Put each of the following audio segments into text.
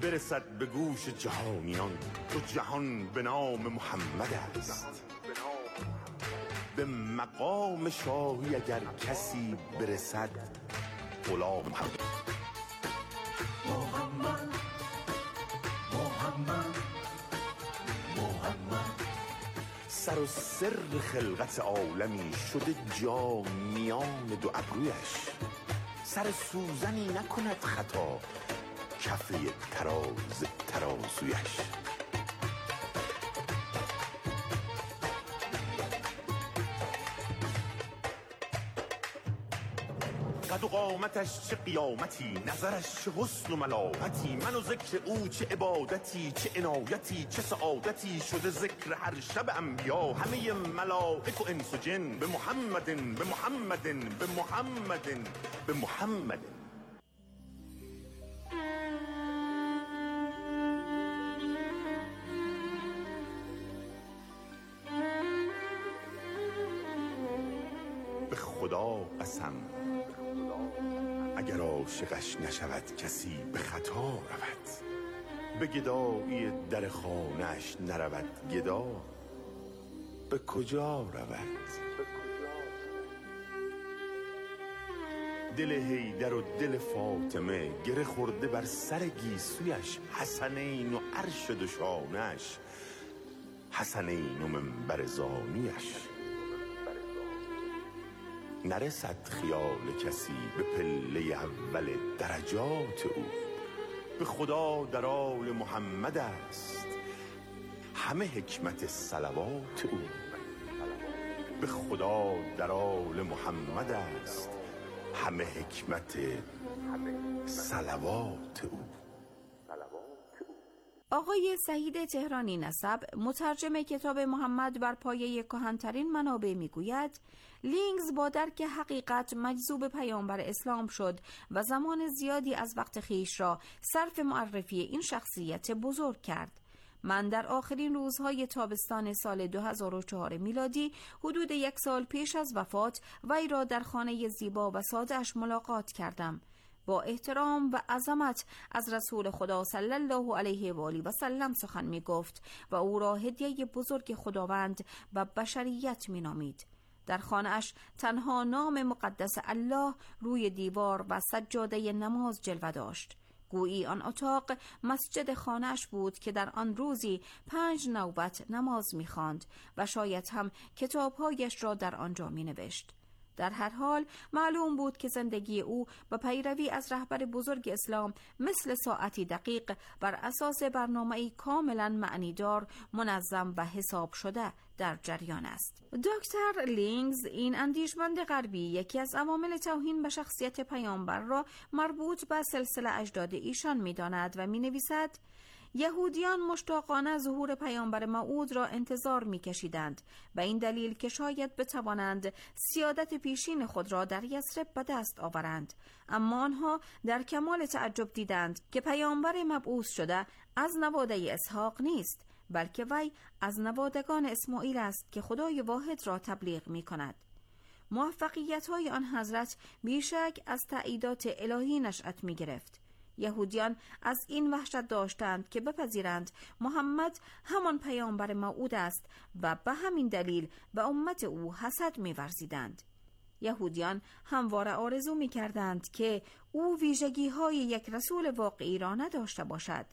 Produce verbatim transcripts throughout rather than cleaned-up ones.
برسد به گوش جهانیان، تو جهان به نام محمد است. به مقام شاهی اگر کسی برسد، غلام محمد. محمد محمد محمد سر و سر خلقت عالمی شده جا میان دو ابرویش، سر سوزنی نکند خطا کفه تراز ترازویش. قد و قامتش چه قیامتی، نظرش چه حسن و ملاحتی، من و ذکر او چه عبادتی، چه عنایتی، چه سعادتی، شده ذکر هر شب انبیا همه ملائک و انس و جن، به محمدن به محمدن به محمدن به محمدن. به خدا قسم اگر عاشقش نشود کسی به خطا رود، به گدایی در خانه‌اش نرود گدا، به کجا رود؟ دل حیدر و دل فاطمه گره خورده بر سر گیسویش، حسنین و عرش دوشانش، حسنین و منبر زانویش. نرسد خیال کسی به پله اول درجات او، به خدا در آل محمد است همه حکمت صلوات او، به خدا در آل محمد است همه حکمت صلوات او. آقای سعید تهرانی نسب، مترجم کتاب محمد بر پایه کهن‌ترین منابع میگوید لینگز با درک حقیقت مجذوب پیامبر اسلام شد و زمان زیادی از وقت خیش را صرف معرفی این شخصیت بزرگ کرد. من در آخرین روزهای تابستان سال دو هزار و چهار میلادی حدود یک سال پیش از وفات وی را در خانه زیبا و ساده‌اش ملاقات کردم. با احترام و عظمت از رسول خدا صلی الله علیه و آله و سلم سخن می گفت و او را هدیه بزرگ خداوند و بشریت می نامید. در خانه‌اش تنها نام مقدس الله روی دیوار و سجاده نماز جلوه داشت. گویی آن اتاق مسجد خانه‌اش بود که در آن روزی پنج نوبت نماز می خواند و شاید هم کتابهایش را در آنجا می نوشت. در هر حال معلوم بود که زندگی او با پیروی از رهبر بزرگ اسلام مثل ساعتی دقیق بر اساس برنامه‌ای کاملا معنیدار، منظم و حساب شده در جریان است. دکتر لینگز، این اندیشمند غربی، یکی از عوامل توهین به شخصیت پیامبر را مربوط به سلسله اجداد ایشان می‌داند و می‌نویسد یهودیان مشتاقانه ظهور پیامبر موعود را انتظار می‌کشیدند و این دلیل که شاید بتوانند سیادت پیشین خود را در یثرب به دست آورند، اما آنها در کمال تعجب دیدند که پیامبر مبعوث شده از نواده اسحاق نیست، بلکه وی از نوادگان اسماعیل است که خدای واحد را تبلیغ می‌کند. موفقیت‌های آن حضرت بیشک از تأییدات الهی نشأت می‌گرفت. یهودیان از این وحشت داشتند که بپذیرند محمد همان پیامبر موعود است و به همین دلیل به امت او حسد می‌ورزیدند. یهودیان همواره آرزو می‌کردند که او ویژگی‌های یک رسول واقعی را نداشته باشد.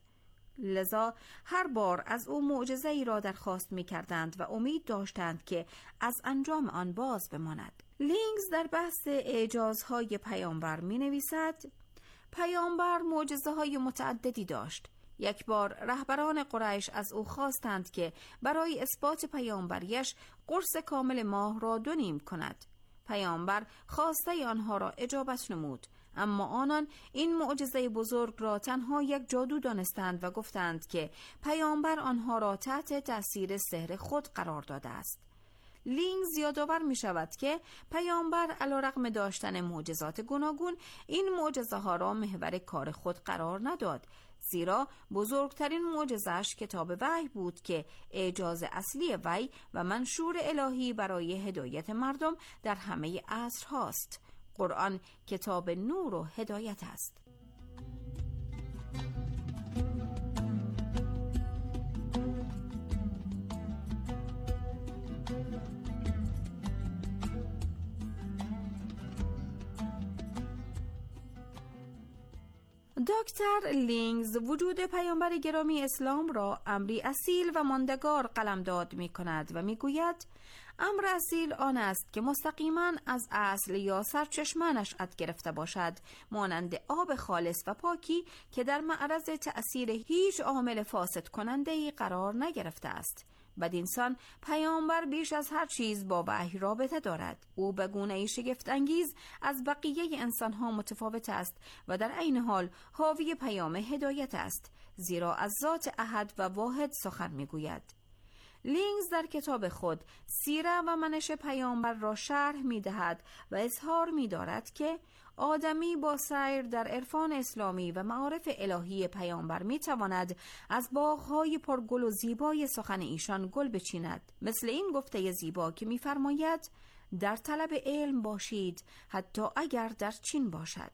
لذا هر بار از او معجزه‌ای را درخواست می‌کردند و امید داشتند که از انجام آن باز بماند. لینگز در بحث اعجازهای پیامبر می‌نویسد پیامبر معجزه‌های متعددی داشت. یک بار رهبران قریش از او خواستند که برای اثبات پیامبریش قرص کامل ماه را دو نیم کند. پیامبر خواسته آنها را اجابت نمود، اما آنان این معجزه بزرگ را تنها یک جادو دانستند و گفتند که پیامبر آنها را تحت تأثیر سحر خود قرار داده است. لینگز یادآور می شود که پیامبر علیرغم داشتن معجزات گوناگون این معجزه ها را محور کار خود قرار نداد، زیرا بزرگترین معجزش کتاب وحی بود که اعجاز اصلی وحی و منشور الهی برای هدایت مردم در همه عصرهاست. قرآن کتاب نور و هدایت است. دکتر لینگز وجود پیامبر گرامی اسلام را امری اصیل و ماندگار قلمداد می کند و می گوید امر اصیل آن است که مستقیما از اصل یا سرچشمه نشأت گرفته باشد، مانند آب خالص و پاکی که در معرض تأثیر هیچ عامل فاسد کننده‌ای قرار نگرفته است. بدینسان پیامبر بیش از هر چیز با وحی رابطه دارد. او به گونه‌ای شگفت انگیز از بقیه انسان‌ها متفاوت است و در عین حال حاوی پیام هدایت است، زیرا از ذات احد و واحد سخن می‌گوید. لینگز در کتاب خود سیره و منش پیامبر را شرح می‌دهد و اظهار می‌دارد که آدمی با سیر در عرفان اسلامی و معارف الهی پیامبر می‌تواند از باغ‌های پرگل و زیبای سخن ایشان گل بچیند، مثل این گفته زیبا که می‌فرماید در طلب علم باشید حتی اگر در چین باشد.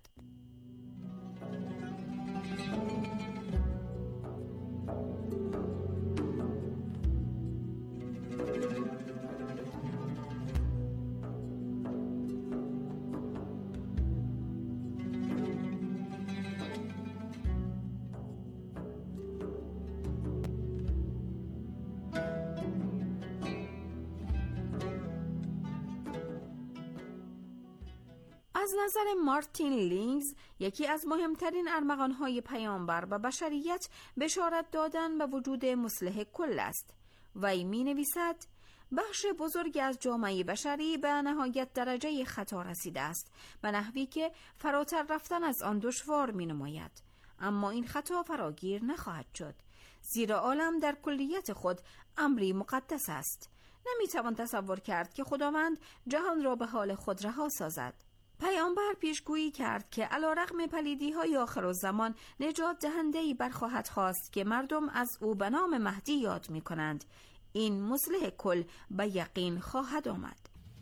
از نظر مارتین لینگز یکی از مهمترین ارمغان‌های پیامبر و بشریت بشارت دادن به وجود مصلح کل است. وی می‌نویسد بخش بزرگی از جامعه بشری به نهایت درجه خطا رسیده است، به نحوی که فراتر رفتن از آن دشوار می‌نماید. اما این خطا فراگیر نخواهد شد، زیرا عالم در کلیت خود امری مقدس است. نمی‌توان تصور کرد که خداوند جهان را به حال خود رها سازد. پیامبر پیشگویی کرد که علیرغم پلیدی‌های آخرالزمان نجات دهنده‌ای برخواهد خواست که مردم از او به نام مهدی یاد می‌کنند. این مصلح کل به یقین خواهد آمد.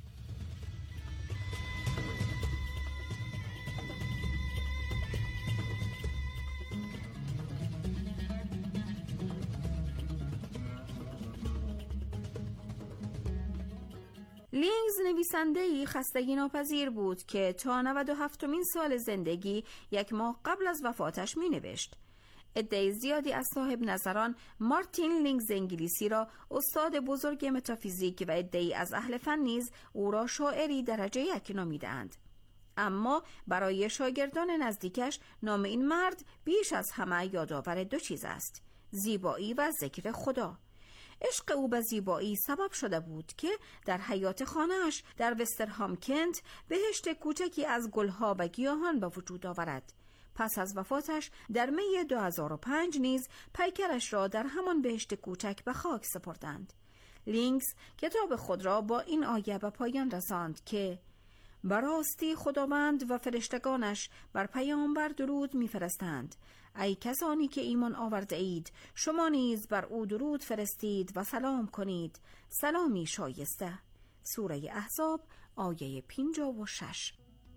لینگز نویسنده‌ای خستگی ناپذیر بود که تا نود و هفتمین سال زندگی یک ماه قبل از وفاتش می نوشت. عده زیادی از صاحب نظران مارتین لینگز انگلیسی را استاد بزرگ متافیزیک و عده‌ای از اهل فن نیز او را شاعری درجه یک نامیدند. اما برای شاگردان نزدیکش نام این مرد بیش از همه یادآور دو چیز است: زیبایی و ذکر خدا. عشق او به زیبایی سبب شده بود که در حیاط خانه‌اش در وسترهام کنت بهشت کوچکی از گلها و گیاهان به وجود آورد. پس از وفاتش در می دو هزار و پنج نیز پیکرش را در همان بهشت کوچک به خاک سپردند. لینگز کتاب خود را با این آیه به پایان رساند که براستی خداوند و فرشتگانش بر پیامبر درود می‌فرستند. ای کسانی که ایمان آورده اید، شما نیز بر او درود فرستید و سلام کنید، سلامی شایسته. سوره احزاب آیه پنجاه و شش.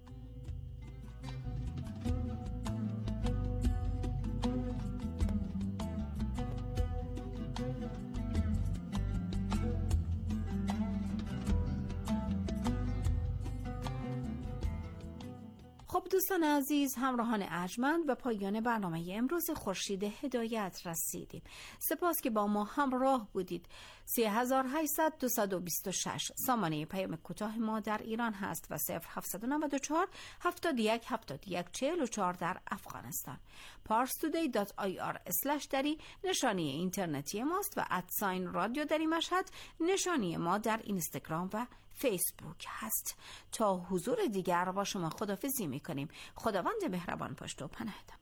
خب دوستان عزیز، همراهان ارجمند، به پایان برنامه امروز خورشید هدایت رسیدیم. سپاس که با ما همراه بودید. سه هزار و هشتصد دویست و بیست و شش سامانه پیام کوتاه ما در ایران هست و صفر هفتصد و نود و چهار هفتاد و یک هفتاد و یک چهل و چهار در افغانستان. پارس تودی دات آی آر اسلش دری نشانی اینترنتی ماست و ادساین رادیو دری مشهد نشانی ما در اینستاگرام و فیسبوک هست. تا حضور دیگر با شما خداحافظی میکنیم. خداوند مهربان پشت و پناهتان.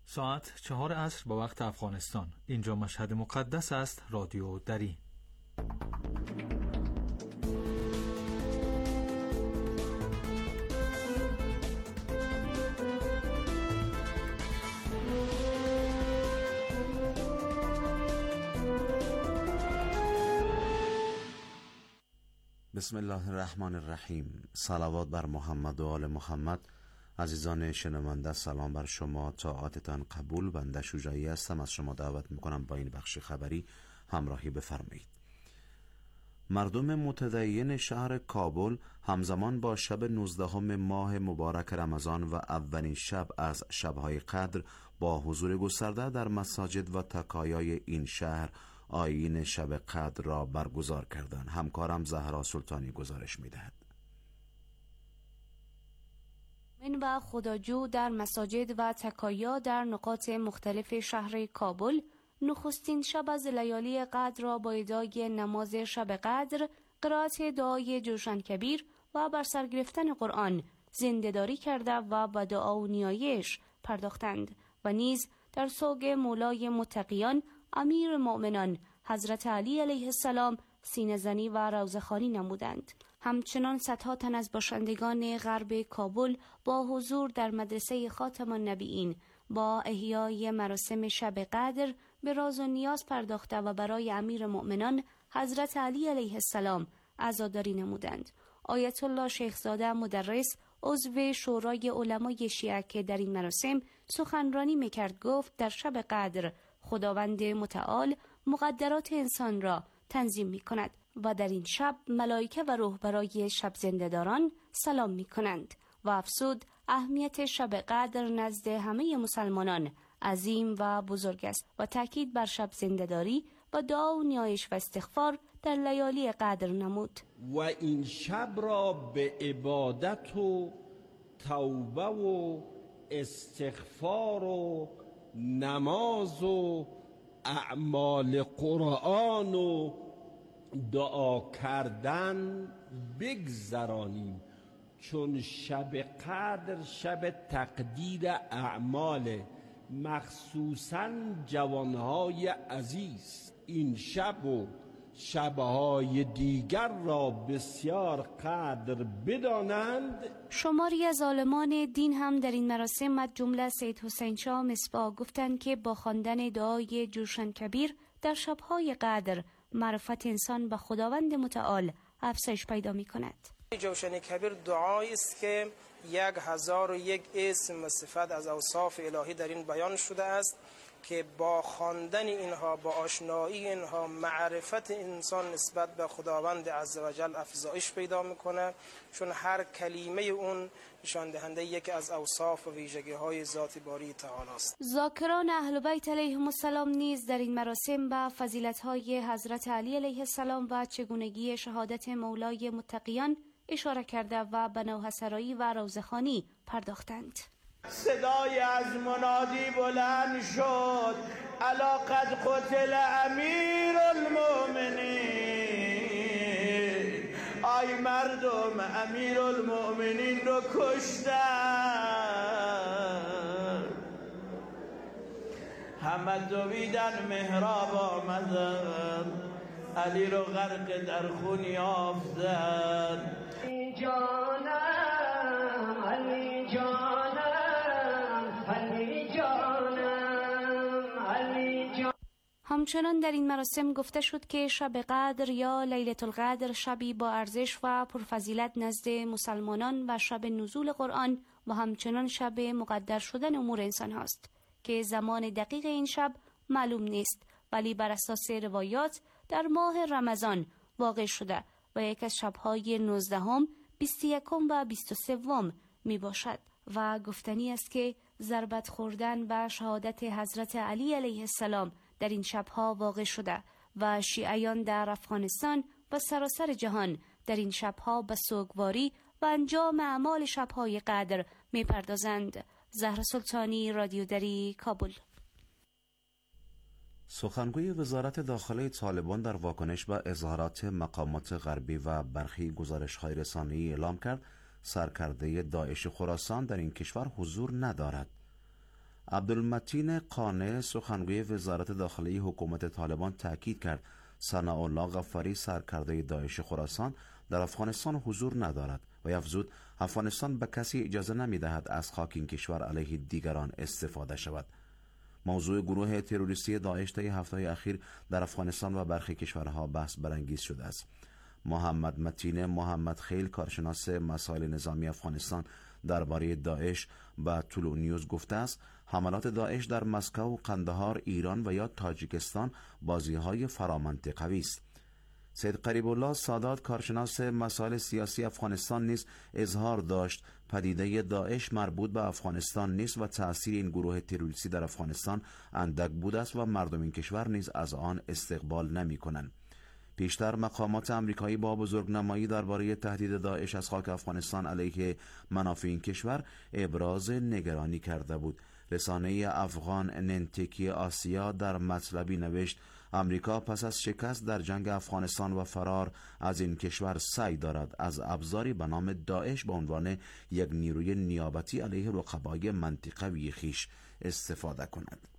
ساعت چهار عصر با وقت افغانستان. اینجا مشهد مقدس است. رادیو دری. بسم الله الرحمن الرحیم. صلوات بر محمد و آل محمد. عزیزان شنونده، سلام بر شما. طاعتتان قبول. بنده شجاعی هستم. از شما دعوت میکنم با این بخش خبری همراهی بفرمایید. مردم متدین شهر کابل همزمان با شب نوزدهم ماه مبارک رمضان و اولین شب از شبهای قدر با حضور گسترده در مساجد و تکایای این شهر آیین شب قدر را برگزار کردند. همکارم زهرا سلطانی گزارش می‌دهد. من و خداجو در مساجد و تکایا در نقاط مختلف شهر کابل نخستین شب از لیالی قدر را با ادای نماز شب قدر، قرائت دعای جوشن کبیر و بر سر گرفتن قرآن زنده‌داری کرده و با دعا و نیایش پرداختند و نیز در سوگ مولای متقیان امیر مؤمنان حضرت علی علیه السلام سینه‌زنی و روضه‌خوانی نمودند. همچنان صدها تن از باشندگان غرب کابل با حضور در مدرسه خاتم النبیین با احیای مراسم شب قدر به راز و نیاز پرداخته و برای امیر مؤمنان حضرت علی علیه السلام عزاداری نمودند. آیت الله شیخزاده مدرس عضو شورای علمای شیعه که در این مراسم سخنرانی میکرد گفت در شب قدر خداوند متعال مقدرات انسان را تنظیم می کند و در این شب ملائکه و روح برای شب زنده‌داران سلام می کنند و افزود اهمیت شب قدر نزد همه مسلمانان عظیم و بزرگ است و تاکید بر شب زنده‌داری و دعا و نیایش و استغفار در لیالی قدر نمود. و این شب را به عبادت و توبه و استغفار و نماز و اعمال قرآن و دعا کردن بگذرانیم، چون شب قدر شب تقدیر اعمال، مخصوصاً جوانهای عزیز این شب و شبهای دیگر را بسیار قدر بدانند. شماری از عالمان دین هم در این مراسم از جمله سید حسین شاه مصباح گفتند که با خواندن دعای جوشن کبیر در شبهای قدر معرفت انسان به خداوند متعال افزایش پیدا می کند. جوشن کبیر دعایی است که یک هزار و یک اسم و صفت از اوصاف الهی در این بیان شده است که با خواندن اینها، با آشنایی اینها، معرفت انسان نسبت به خداوند عزوجل افزایش پیدا میکنه، چون هر کلمه اون نشان دهنده یکی از اوصاف و ویژگی‌های ذات باری تعالی است. ذاکران اهل بیت علیهم السلام نیز در این مراسم به فضیلت‌های حضرت علی علیه السلام و چگونگی شهادت مولای متقیان اشاره کرده و به نوحسرایی و روضه‌خوانی پرداختند. صدای از منادی بلند شد: الا قد قتل امیر المؤمنین. آی مردم، امیر المؤمنین رو کشتن. همه دویدن محراب آمدن، علی رو غرق در خون یافتن. جانم علی جانم، همچنان در این مراسم گفته شد که شب قدر یا لیلة القدر شبی با ارزش و پرفضیلت نزد مسلمانان و شب نزول قرآن و همچنان شب مقدر شدن امور انسان هاست که زمان دقیق این شب معلوم نیست، ولی بر اساس روایات در ماه رمضان واقع شده و یک از شبهای نوزدهم، بیست و یکم و بیست و سوم می باشد و گفتنی است که ضربت خوردن و شهادت حضرت علی علیه السلام در این شبها واقع شده و شیعیان در افغانستان و سراسر جهان در این شبها به سوگواری و انجام اعمال شبهای قدر می پردازند. زهرا سلطانی، رادیو دری، کابل. سخنگوی وزارت داخله طالبان در واکنش به اظهارات مقامات غربی و برخی گزارش‌های رسانه‌ای اعلام کرد سرکرده داعش خراسان در این کشور حضور ندارد. عبدالمتین قانع سخنگوی وزارت داخلی حکومت طالبان تاکید کرد ثناءالله غفاری سرکرده داعش خراسان در افغانستان حضور ندارد و افزود افغانستان به کسی اجازه نمی‌دهد از خاک این کشور علیه دیگران استفاده شود. موضوع گروه تروریستی داعش طی هفته‌های اخیر در افغانستان و برخی کشورها بحث برانگیز شده است. محمد متین محمد خیل کارشناس مسائل نظامی افغانستان درباره داعش با طلوع نیوز گفته است حملات داعش در مسکو، قندهار، ایران و یا تاجیکستان بازی‌های فرامنطقوی است. سید قریب الله سادات کارشناس مسائل سیاسی افغانستان نیز اظهار داشت پدیده داعش مربوط به افغانستان نیست و تأثیر این گروه تروریستی در افغانستان اندک بوده است و مردم این کشور نیز از آن استقبال نمی‌کنند. پیشتر مقامات آمریکایی با بزرگنمایی درباره تهدید داعش از خاک افغانستان علیه منافع این کشور ابراز نگرانی کرده بود. رسانه افغان ننتیکی آسیا در مطلبی نوشت آمریکا پس از شکست در جنگ افغانستان و فرار از این کشور سعی دارد از ابزاری به نام داعش به عنوان یک نیروی نیابتی علیه رقبای منطقوی خویش استفاده کند.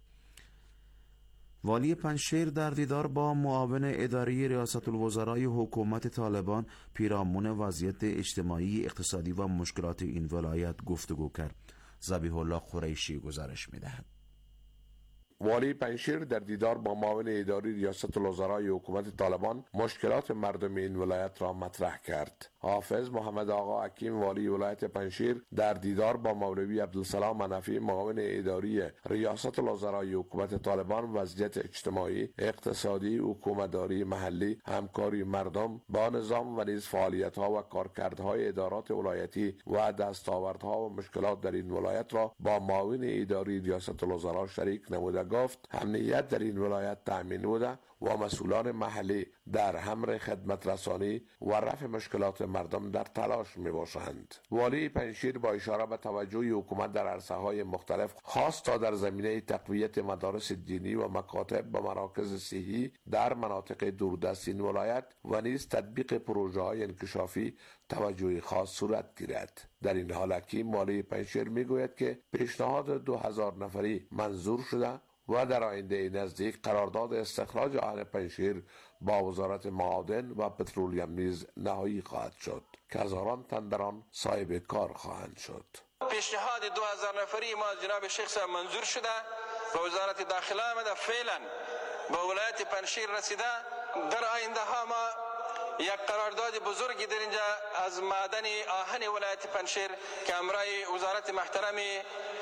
والی پنجشیر در دیدار با معاون اداری ریاست الوزرای حکومت طالبان پیرامون وضعیت اجتماعی، اقتصادی و مشکلات این ولایت گفتگو کرد. ذبیح الله قریشی گزارش می‌دهد. والی پنجشیر در دیدار با معاون اداری ریاست الوزرای حکومت طالبان مشکلات مردم این ولایت را مطرح کرد. حافظ محمد آقا حکیم والی ولایت پنجشیر در دیدار با مولوی عبدالسلام منفی معاون اداری ریاست الوزرای حکومت طالبان وضعیت اجتماعی، اقتصادی، حکومتداری محلی، همکاری مردم با نظام و نیز فعالیت‌ها و کارکردهای ادارات ولایتی و دستاوردها و مشکلات در این ولایت را با معاون اداری ریاست الوزرا شریک نموده گفت امنیت در این ولایت تأمین بوده و مسئولان محلی در امر خدمت رسانی و رفع مشکلات مردم در تلاش می باشند. والی پنجشیر با اشاره به توجه حکومت در عرصه های مختلف خاص تا در زمینه تقویت مدارس دینی و مکاتب و مراکز صحی در مناطق دوردست این ولایت و نیز تطبیق پروژه های انکشافی توجه خاص صورت گیرد. در این حال حکیم والی پنجشیر می گوید که پیشنهاد دو هزار نفری منظور شده و در آینده نزدیک قرارداد استخراج اهل پنجشیر با وزارت معادن و پترولیم نیز نهایی خواهد شد که هزاران تن در آن صاحب کار خواهند شد. پیشنهاد دو هزار نفری ما جناب شیخ صاحب منظور شده و وزارت داخله آمده فعلا به ولایت پنجشیر رسیده. در آینده ها ما یک قرارداد بزرگی در اینجا از معدن آهن ولایت پنجشیر که امرای وزارت محترمی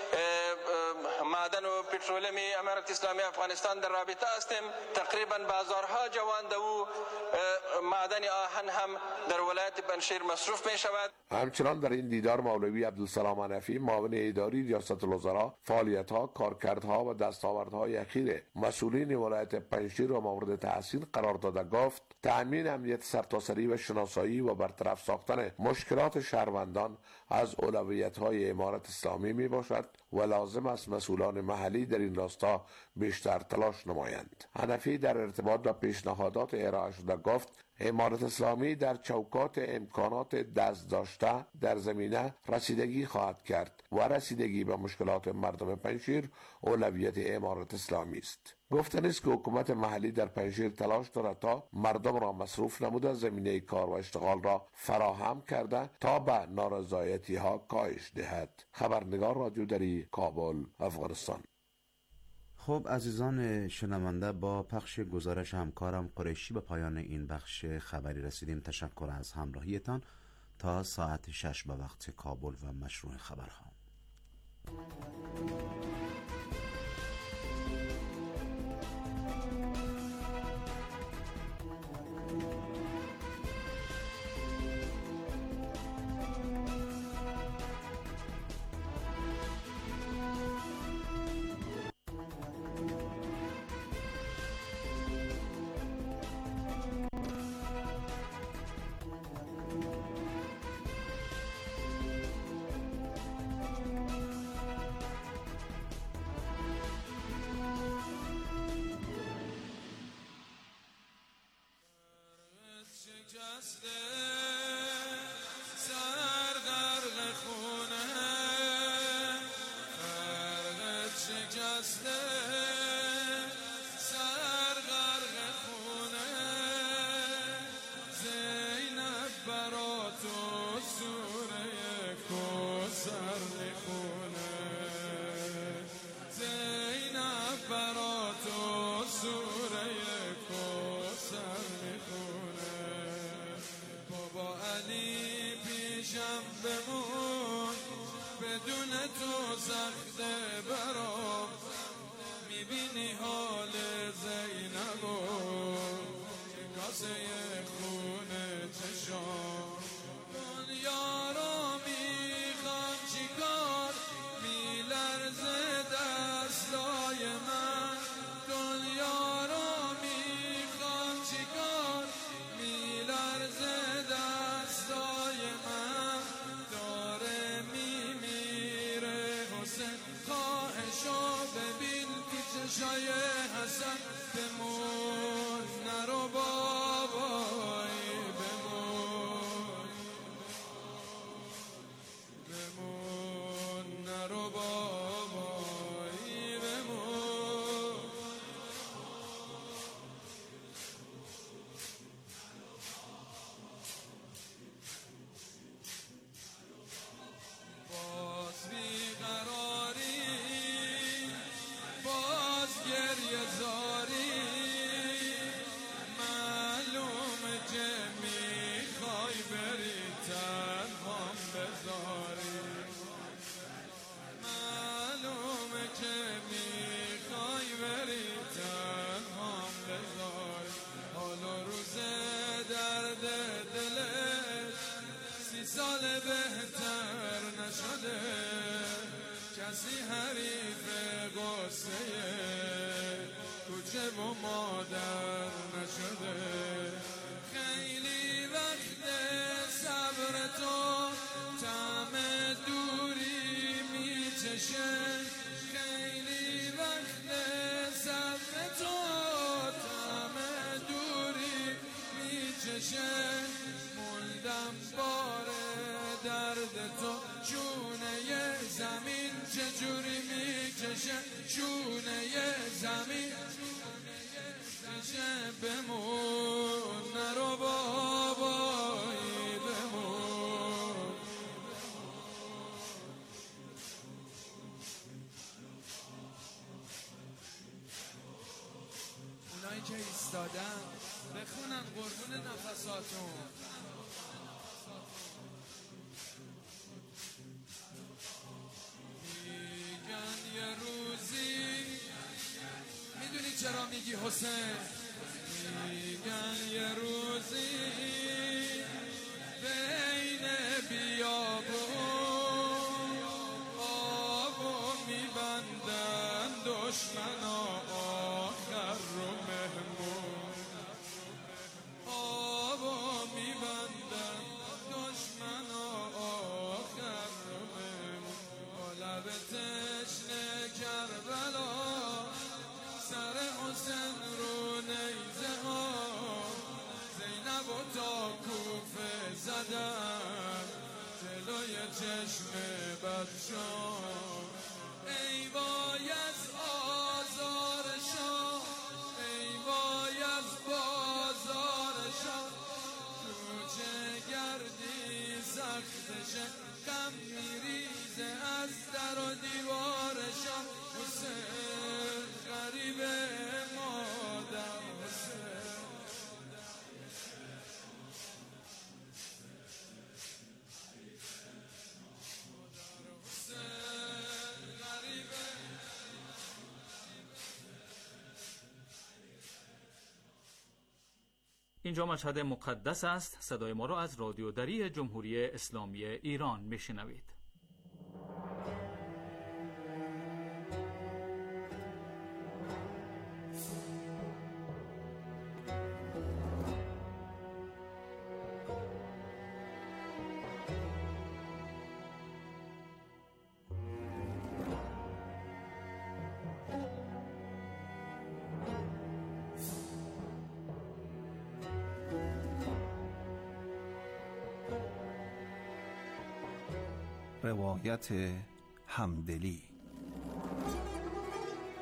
معدن و پترولیم امارت اسلامی افغانستان در رابطه هستیم. تقریبا بازارها جوانده و معدن آهن هم در ولایت پنجشیر مصروف می شود. همچنان در این دیدار مولوی عبدالسلام منفی معاون اداری ریاست الوزرا فعالیت‌ها، کارکردها و دستاوردهای اخیر مسئولین ولایت پنجشیر را مورد تحسین قرار داده گفت تأمین امنیت سرتاسری و شناسایی و برطرف ساختن مشکلات شهروندان از اولویت‌های امارت اسلامی می باشد و لازم است مسئولان محلی در این راستا بیشتر تلاش نمایند. حنفی در ارتباط با پیشنهادات ارائه شده گفت امارت اسلامی در چوکات امکانات دست داشته در زمینه رسیدگی خواهد کرد و رسیدگی به مشکلات مردم پنجشیر اولویت امارت اسلامی است. گفتن است که حکومت محلی در پنجشیر تلاش دارد تا مردم را مصروف نموده زمینه کار و اشتغال را فراهم کرده تا به نارضایتی ها کاهش دهد. خبرنگار رادیو دری کابل، افغانستان. خب عزیزان شنونده، با پخش گزارش همکارم قریشی به پایان این بخش خبری رسیدیم. تشکر از همراهیتان. تا ساعت شش به وقت کابل و مشروع خبرها. سر غرق خونه فرقت بسته سر غرق خونه زینب برا تو سوره کوثر میخونه زینب برا تو سوره کوثر میخونه بابا علی پیشم بمون بدون تو سخته برام میبینی حال زینب و کاسه خونه چشام دنیا رو میخوام چیکار میلرزه دستای من دنیا رو میخوام چیکار میلرزه دستای من داره میمیره حسین خواهشو ببین تو چشای حسن بمون نرو بابایی بمون بمون نرو بابایی بمون باز بیقراری باز گریه زاری معلومه که میخوای بری تنهام بذاری معلومه که میخوای بری تنهام بذاری حالا روز درد دلت سی سال بهتر نشده کسی حریف قصه کوچه و مادر نشده خیلی وقت صبر تو طعم دوری میچشه خیلی وقت صبر تو طعم دوری میچشه موندم بار درد تو شونه زمین چجوری میکشه شونه زمین میشه بمون نرو بابایی بمون اونایی که ایستادن بخونن قربون نفساتون میگن یه روزی میدونی چرا میگی حسین میگن یه روزی بین بیابون آبو میبندن دشمنا آخر رو مهمون آبو میبندن دشمنا آخر رو مهمون با لب تشنه کربلا سر حسین رو نیزه ها زینب و تا کوفه زدن جلوی چشم بدشان ای وای از آزارشان ای وای از بازارشان کوچه گردی سختشه غم میریزه از در و دیوارشان حسین غریب مادر حسین اینجا مشهد مقدس است. صدای ما را از رادیو دری جمهوری اسلامی ایران میشنوید. روایت همدلی.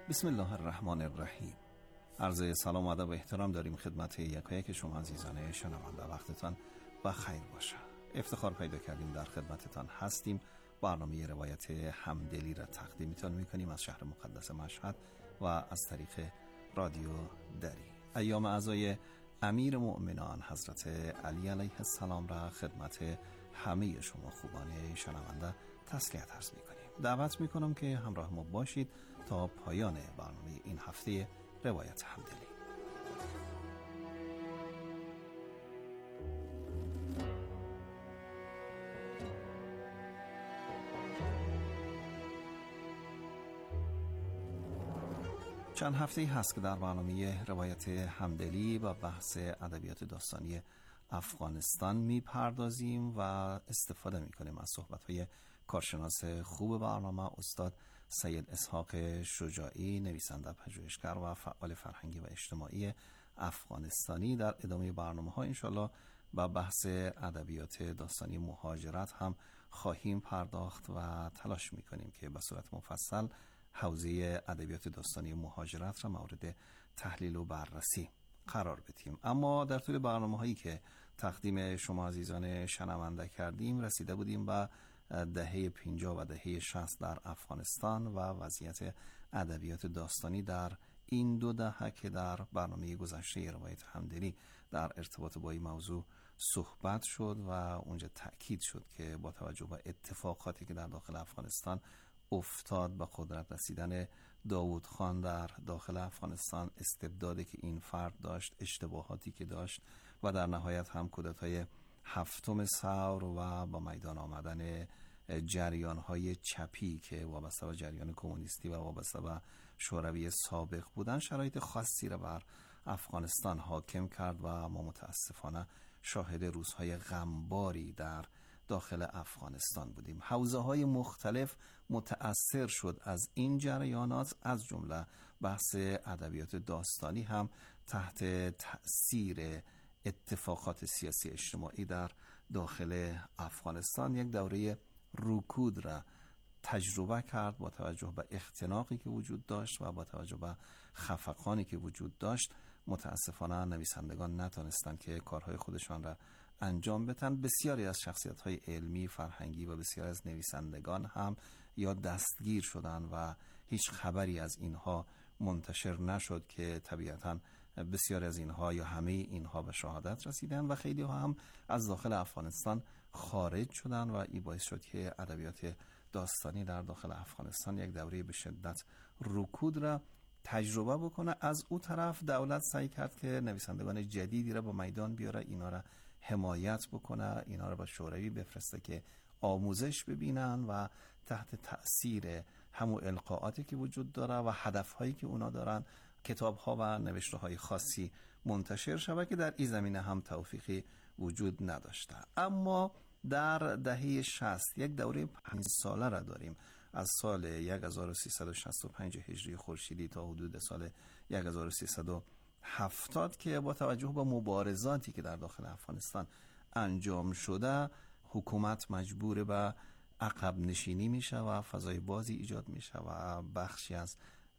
بسم الله الرحمن الرحیم. عرض سلام و ادب و احترام داریم خدمت یکایک شما عزیزان شنونده. وقتتان بخیر باشه. افتخار پیدا کردیم در خدمتتان هستیم. برنامه روایت همدلی را تقدیمتان میکنیم از شهر مقدس مشهد و از طریق رادیو دری. ایام عزای امیر مؤمنان حضرت علی علیه السلام را خدمت همه شما خوبان شنونده تسلیت عرض میکنیم. دعوت میکنم که همراه ما باشید تا پایان برنامه این هفته روایت همدلی. چند هفته هست که در برنامه روایت همدلی و بحث ادبیات داستانی افغانستان میپردازیم و استفاده میکنیم از صحبت‌های کارشناس خوب برنامه استاد سید اسحاق شجاعی، نویسنده، پژوهشگر و فعال فرهنگی و اجتماعی افغانستانی. در ادامه برنامه‌ها انشالله با بحث ادبیات داستانی مهاجرت هم خواهیم پرداخت و تلاش میکنیم که به صورت مفصل حوزه ادبیات داستانی مهاجرت را مورد تحلیل و بررسی قرار بدیم. اما در طول برنامه‌هایی که تقدیم شما عزیزان شنونده کردیم رسیده بودیم به دهه پنجاه و دهه شصت در افغانستان و وضعیت ادبیات داستانی در این دو دهه که در برنامه گذشته روایت همدلی در ارتباط با این موضوع صحبت شد و اونجا تأکید شد که با توجه به اتفاقاتی که در داخل افغانستان افتاد، به قدرت رسیدن داوود خان در داخل افغانستان، استبدادی که این فرد داشت، اشتباهاتی که داشت و در نهایت هم کودتای هفتم ثور و با میدان آمدن جریان‌های چپی که وابسته به جریان کمونیستی و وابسته به شوروی سابق بودن، شرایط خاصی را بر افغانستان حاکم کرد و ما متاسفانه شاهد روزهای غمباری در داخل افغانستان بودیم. حوزه‌های مختلف متأثر شد از این جریانات، از جمله بحث ادبیات داستانی هم تحت تأثیر اتفاقات سیاسی اجتماعی در داخل افغانستان یک دوره رکود را تجربه کرد. با توجه به اختناقی که وجود داشت و با توجه به خفقانی که وجود داشت، متاسفانه نویسندگان نتونستند که کارهای خودشان را انجام بدن. بسیاری از شخصیت‌های علمی، فرهنگی و بسیاری از نویسندگان هم یا دستگیر شدند و هیچ خبری از اینها منتشر نشد که طبیعتاً بسیاری از اینها یا همه اینها به شهادت رسیدن و خیلی ها هم از داخل افغانستان خارج شدن و این باعث شد که ادبیات داستانی در داخل افغانستان یک دوره به شدت رکود را تجربه بکنه. از او طرف دولت سعی کرد که نویسندگان جدیدی را با میدان بیاره، اینا را حمایت بکنه، اینا را به شوروی بفرسته که آموزش ببینن و تحت تأثیر همون القاءاتی که وجود داره و هدفهایی که اونا دارن کتاب‌ها و نوشته‌های خاصی منتشر شود که در این زمینه هم توفیقی وجود نداشته. اما در دهه شصت یک دوره پنج ساله را داریم، از سال هزار و سیصد و شصت و پنج هجری خورشیدی تا حدود سال هزار و سیصد و هفتاد که با توجه به مبارزاتی که در داخل افغانستان انجام شده، حکومت مجبور به عقب نشینی میشه و فضای بازی ایجاد میشه و بخشی از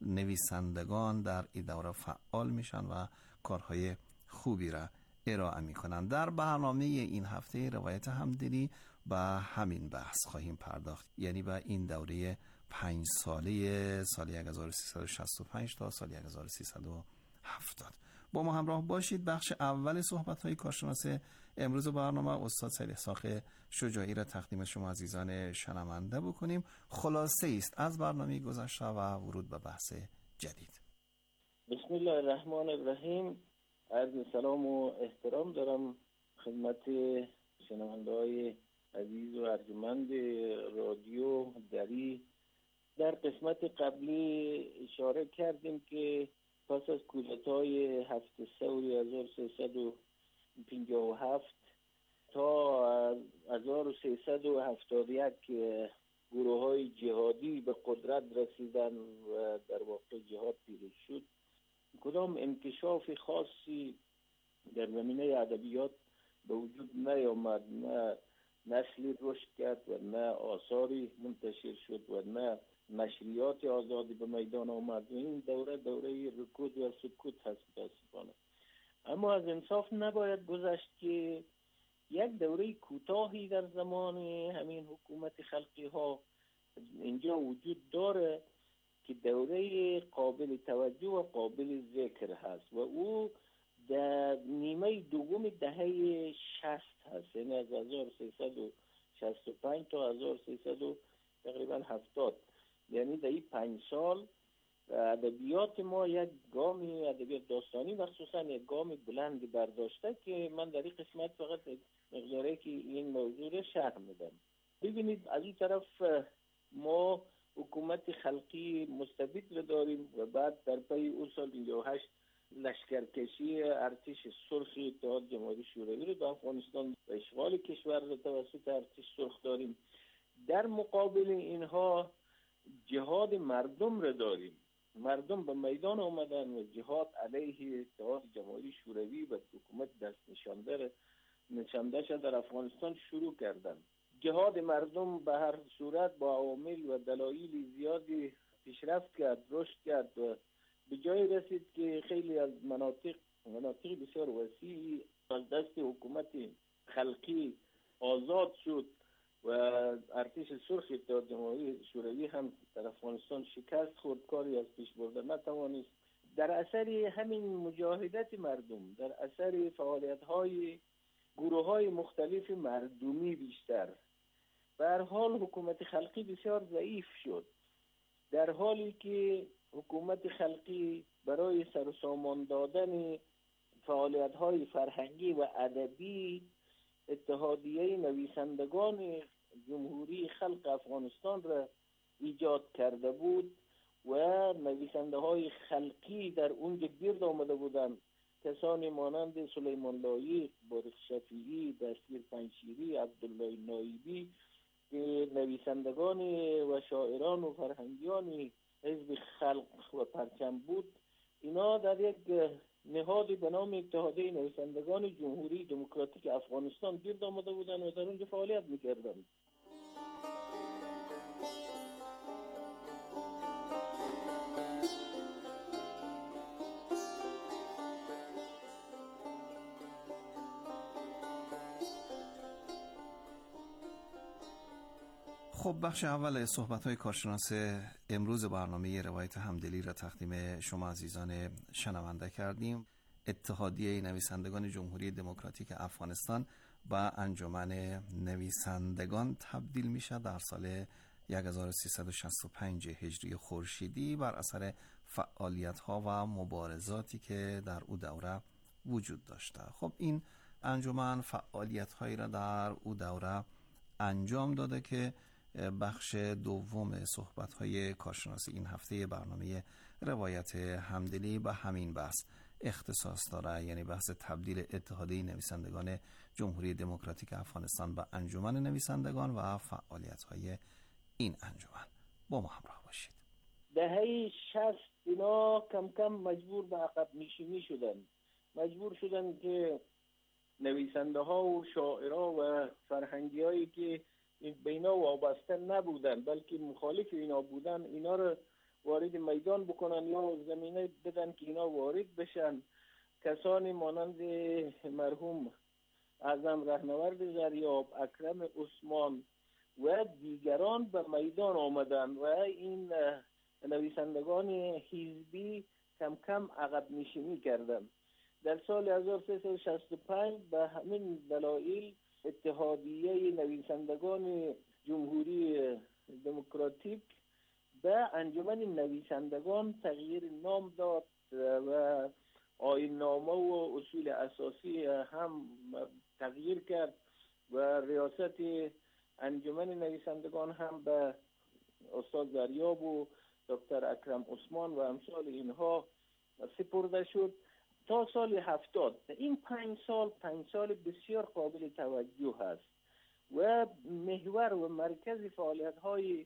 نویسندگان در این دوره فعال میشن و کارهای خوبی را ارائه میکنن. در برنامه این هفته روایت همدلی به همین بحث خواهیم پرداخت، یعنی به این دوره پنج ساله سال هزار و سیصد و شصت و پنج تا سال هزار و سیصد و هفتاد. با ما همراه باشید. بخش اول صحبت‌های کارشناس امروز برنامه استاد سید اسحاق شجاعی را تقدیم شما عزیزان شنونده بکنیم. خلاصه است از برنامه گذشته و ورود به بحث جدید. بسم الله الرحمن الرحیم. عرض سلام و احترام دارم خدمت شنونده‌های عزیز و ارجمند رادیو دری. در قسمت قبلی اشاره کردیم که پس از کودتای هفت ثور هزار و سیصد و پنجاه و هفت تا هزار و سیصد و هفتاد و یک گروه های جهادی به قدرت رسیدن و در واقع جهاد پیروز شد، کدام انکشاف خاصی در زمینه ادبیات به وجود نیامد، نه نسلی رشد کرد و نه آثاری منتشر شد و نه نشریات آزادی به میدان آمد و این دوره دوره رکود و سکوت هست متاسفانه. اما از انصاف نباید گذشت که یک دوره کوتاهی در زمان همین حکومت خلقی ها اینجا وجود داره که دوره قابل توجه و قابل ذکر هست و او در نیمه دوم دهه شصت هست، یعنی از هزار و سیصد و شصت و پنج تا هزار و سیصد و تقریبا هفتاد، یعنی در این پنج سال ادبیات ما یک گامی ادبیات داستانی مخصوصا یک گام بلندی برداشته که من در این قسمت فقط مقداره که این موضوع رو شرح میدم. ببینید از این طرف ما حکومت خلقی مستبد رو داریم و بعد در پی اون سال پنجاه و هشت لشکرکشی ارتش سرخ اتحاد جماهیر شوروی رو در افغانستان و اشغال کشور رو توسط ارتش سرخ داریم. در مقابل اینها جهاد مردم رو داریم. مردم به میدان آمدن و جهاد علیه اتحاد جماهیر شوروی و حکومت دست نشانده نشانده شده در افغانستان شروع کردن. جهاد مردم به هر صورت با عوامل و دلایل زیادی پیشرفت کرد، رشد کرد و به جای رسید که خیلی از مناطق مناطق بسیار وسیعی از دست حکومت خلقی آزاد شد و ارتش سرخ اتحاد جماهیر شوروی هم در افغانستان شکست خورد، کاری از پیش بردن نتوانست. در اثر همین مجاهدت مردم، در اثر فعالیت‌های گروه‌های مختلف مردمی بیشتر، به هر حال حکومت خلقی بسیار ضعیف شد. در حالی که حکومت خلقی برای سر و سامان دادن فعالیت‌های فرهنگی و ادبی اتحادیه نویسندگان جمهوری خلق افغانستان را ایجاد کرده بود و نویسنده های خلقی در اونجا گرد آمده بودند، کسانی مانند سلیمان لایق، بارق شفیعی، دستگیر پنجشیری، عبدالله نایبی که نویسندگان و شاعران و فرهنگیان حزب خلق و پرچم بود. اینا در یک نهادی به نام اتحادیه نویسندگان جمهوری دموکراتیک افغانستان گرد آمده بودند و در اونجا فعالیت میکردند. خب بخش اول صحبت‌های کارشناس امروز برنامه روایت همدلی را تقدیم شما عزیزان شنونده کردیم. اتحادیه نویسندگان جمهوری دموکراتیک افغانستان و انجمن نویسندگان تبدیل میشه در سال هزار و سیصد و شصت و پنج هجری خورشیدی بر اثر فعالیت‌ها و مبارزاتی که در او دوره وجود داشته. خب این انجمن فعالیت‌هایی را در او دوره انجام داده که بخش دوم صحبت‌های کارشناسی این هفته برنامه روایت همدلی به همین بحث اختصاص داره، یعنی بحث تبدیل اتحادیه نویسندگان جمهوری دموکراتیک افغانستان به انجمن نویسندگان و فعالیت‌های این انجمن. با ما همراه باشید. دهه شصت اینا کم کم مجبور به عقب نشینی شدن، مجبور شدن که نویسنده ها و شاعرها و فرهنگی هایی که به اینا وابسته نبودن بلکه مخالف اینا بودن، اینا رو وارد میدان بکنن یا زمینه بدن که اینا وارد بشن. کسانی مانند مرحوم اعظم رهنورد زریاب، اکرم عثمان و دیگران به میدان آمدن و این نویسندگان حزبی کم کم عقب نشینی کردن. در سال هزار و سیصد و شصت و پنج به همین دلایل اتحادیه نویسندگان جمهوری دموکراتیک به انجمن نویسندگان تغییر نام داد و آیین نامه و اصول اساسی هم تغییر کرد و ریاست انجمن نویسندگان هم به استاد زریاب و دکتر اکرم عثمان و امثال اینها سپرده شد تا سال هفتاد. این پنج سال پنج سال بسیار قابل توجه هست و محور و مرکز فعالیت‌های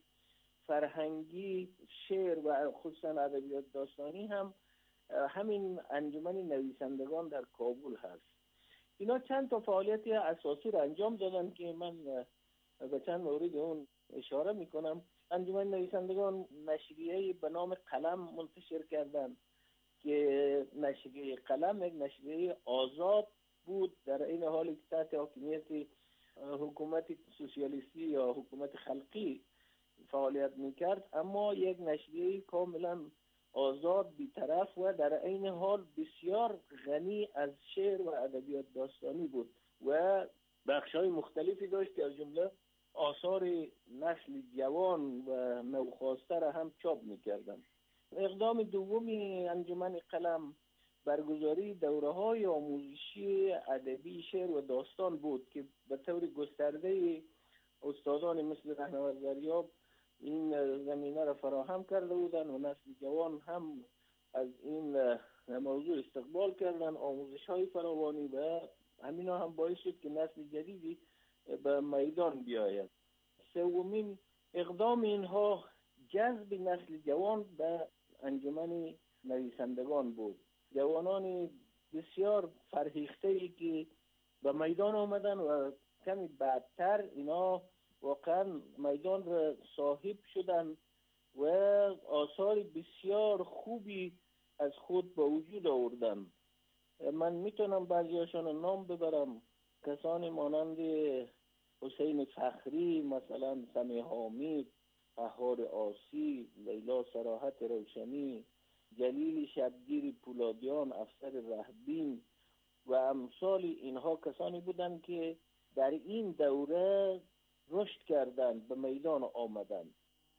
فرهنگی، شعر و خصوصا ادبیات داستانی هم همین انجمن نویسندگان در کابل هست. اینا چند تا فعالیت اساسی را انجام دادن که من به چند مورد اون اشاره میکنم. انجمن نویسندگان نشریه‌ای به نام قلم منتشر کردند که نشریه قلم یک نشریه آزاد بود، در این حالی که تحت حاکمیت حکومت سوسیالیستی یا حکومت خلقی فعالیت میکرد، اما یک نشریه کاملا آزاد، بی‌طرف و در این حال بسیار غنی از شعر و ادبیات داستانی بود و بخش‌های مختلفی داشت که از جمله آثار نسل جوان و نوخاسته را هم چاپ میکردند. اقدام دومی انجمن قلم برگزاری دوره‌های آموزشی ادبی شعر و داستان بود که به طور گسترده استادان مثل رهنورد دریاب این زمینه را فراهم کرده بودند و نسل جوان هم از این موضوع استقبال کردند. آموزش‌های فراوانی و همینا هم باعث شد که نسل جدیدی به میدان بیاید. سومین اقدام اینها جذب نسل جوان به انجمن نویسندگان بود. جوانان بسیار فرهیخته‌ای که به میدان آمدن و کمی بعدتر اینا واقعا میدان را صاحب شدن و آثار بسیار خوبی از خود به وجود آوردن. من میتونم بعضیاشون نام ببرم، کسانی مانند حسین فخری، مثلا سمیع حامد، قهار آسی، لیلا صراحت روشنی، جلیل شبگیر پولادیان، افسر رهبین و امثال اینها کسانی بودند که در این دوره رشد کردند، به میدان آمدند.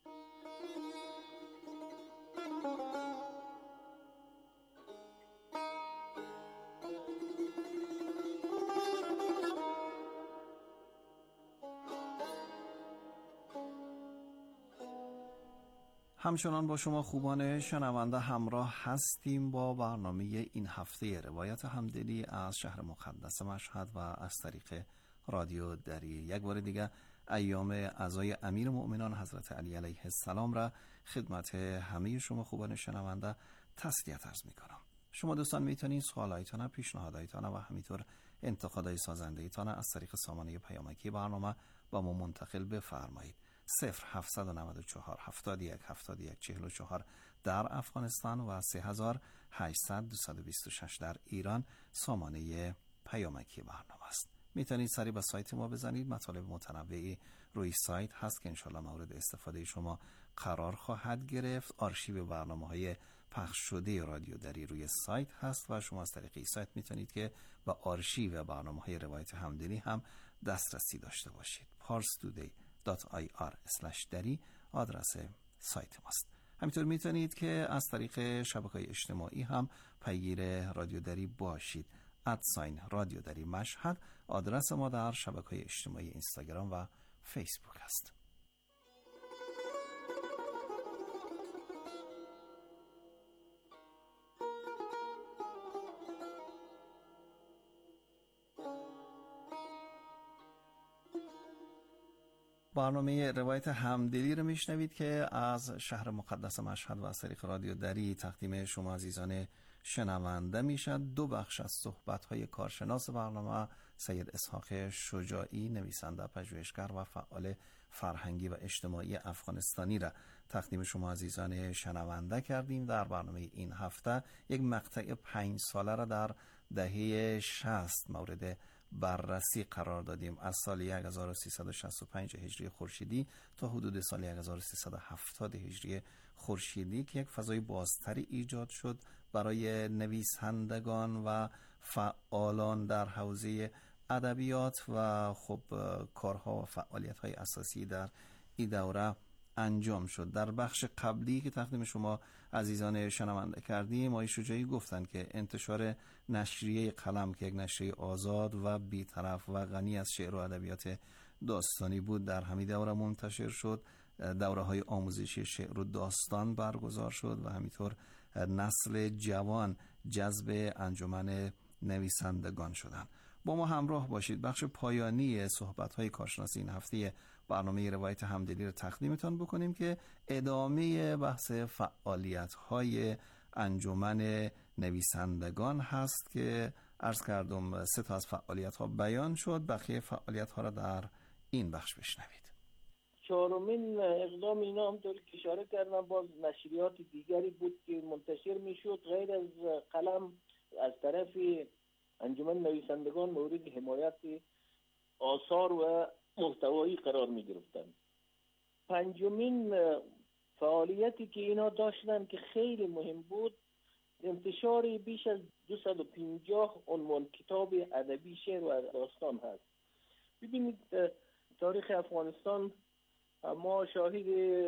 همچنان با شما خوبان شنونده همراه هستیم با برنامه این هفته روایت همدلی از شهر مقدس مشهد و از طریق رادیو دری. یک بار دیگه ایام عزای امیر مؤمنان حضرت علی علیه السلام را خدمت همه شما خوبان شنونده تسلیت عرض میکنم. شما دوستان میتونید سوالایتان، پیشنهادایتان و همینطور انتقادهای سازنده‌ایتان از طریق سامانه پیامکی برنامه با ما منتقل بفرمایید. صفر هفتصد و نود و چهار هفتاد و یک هفتاد و یک چهل و چهار در افغانستان و سه هزار و هشتصد دویست و بیست و شش در ایران سامانه پیامکی برنامه است. میتونید سری به سایت ما بزنید. مطالب متنوعی روی سایت هست که انشالله مورد استفاده شما قرار خواهد گرفت. آرشیو برنامه‌های پخش شده رادیو دری روی سایت هست و شما از طریق این سایت میتونید که به آرشیو برنامه‌های روایت همدلی هم دسترسی داشته باشید. parstoday دات آی آر اسلش دری آدرس سایت ماست. همینطور میتونید که از طریق شبکه‌های اجتماعی هم پیگیر رادیو دری باشید. ادساین رادیو دری مشهد آدرس ما در شبکه‌های اجتماعی اینستاگرام و فیسبوک است. برنامه روایت همدلی رو میشنوید که از شهر مقدس مشهد و از طریق رادیو دری تقدیم شما عزیزان شنونده میشد. دو بخش از صحبت‌های کارشناس برنامه سید اسحاق شجاعی، نویسنده، پژوهشگر و فعال فرهنگی و اجتماعی افغانستانی را تقدیم شما عزیزان شنونده کردیم. در برنامه این هفته یک مقطع پنج ساله را در دهه شصت مورد بررسی قرار دادیم، از سال هزار و سیصد و شصت و پنج هجری خورشیدی تا حدود سال هزار و سیصد و هفتاد هجری خورشیدی که یک فضای بازتری ایجاد شد برای نویسندگان و فعالان در حوزه ادبیات و خب کارها و فعالیت‌های اساسی در این دوره انجام شد. در بخش قبلی که تقدیم شما عزیزان شنونده کردیم، آقای شجاعی گفتند که انتشار نشریه قلم که یک نشریه آزاد و بی‌طرف و غنی از شعر و ادبیات داستانی بود در همین دوره منتشر شد. دوره‌های آموزشی شعر و داستان برگزار شد و همینطور نسل جوان جذب انجمن نویسندگان شدند. با ما همراه باشید. بخش پایانی صحبت‌های کارشناسی این هفته برنامه روایت همدلی رو تقدیمتان بکنیم که ادامه بحث فعالیت‌های انجمن نویسندگان هست که عرض کردم سه تا از فعالیت‌ها بیان شد. بقیه فعالیت‌ها را در این بخش بشنوید. چهارمین اقدام اینا هم طوری که اشاره کردم باز نشریات دیگری بود که منتشر میشد، غیر از قلم از طرف انجمن نویسندگان مورد حمایت آثار و محتوایی قرار می گرفتن. پنجمین فعالیتی که اینا داشتن که خیلی مهم بود، انتشار بیش از دویست و پنجاه عنوان کتاب ادبی، شعر و داستان هست. ببینید تاریخ افغانستان ما شاهد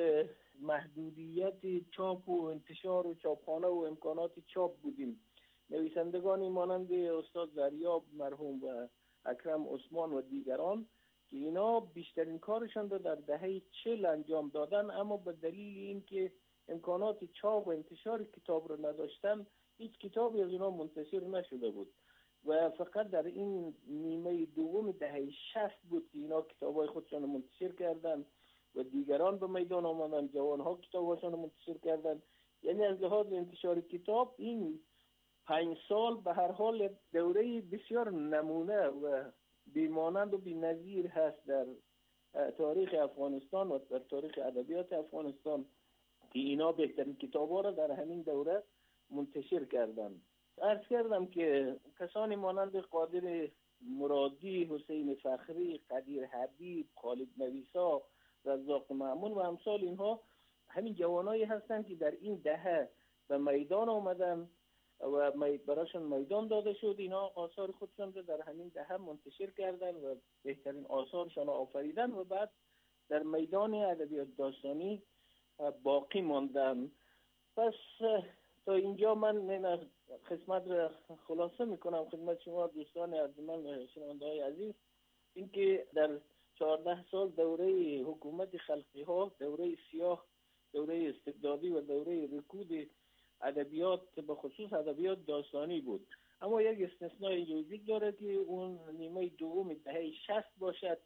محدودیت چاپ و انتشار و چاپخانه و امکانات چاپ بودیم. نویسندگانی مانند استاد زریاب مرحوم و اکرم عثمان و دیگران که اینا بیشترین کارشان رو در دهه چهل انجام دادن، اما به دلیل اینکه امکانات چاپ و انتشار کتاب رو نداشتن هیچ کتابی از اینا منتشر نشده بود و فقط در این نیمه دوم دهه شصت بود که اینا کتابای خودشان رو منتشر کردن و دیگران به میدان آمدن، جوانها کتاباشون رو منتشر کردن. یعنی از لحاظ انتشار کتاب این پنج سال به هر حال دوره بسیار نمونه و بیمانند و بی‌نظیر هست در تاریخ افغانستان و در تاریخ ادبیات افغانستان که اینا بهترین کتابا را در همین دوره منتشر کردن. عرض کردم که کسانی مانند قادر مرادی، حسین فخری، قدیر حبیب، خالد نویسا، رزاق مأمون و امثال اینها همین جوانایی هستند که در این دهه به میدان آمدن و براشون میدان داده شد. اینا آثار خودشون رو در همین دهه منتشر کردن و بهترین آثارشون آفریدن و بعد در میدان ادبیات داستانی باقی ماندن. پس تا اینجا من خدمت رو خلاصه میکنم خدمت شما دوستان ارجمند و شنونده‌های عزیز، اینکه در چهارده سال دوره حکومت خلقی ها، دوره سیاه، دوره استبدادی و دوره رکود ادبیات به خصوص ادبیات داستانی بود. اما یک استثنای جزئی داره که اون نیمه دوم دهه شصت باشد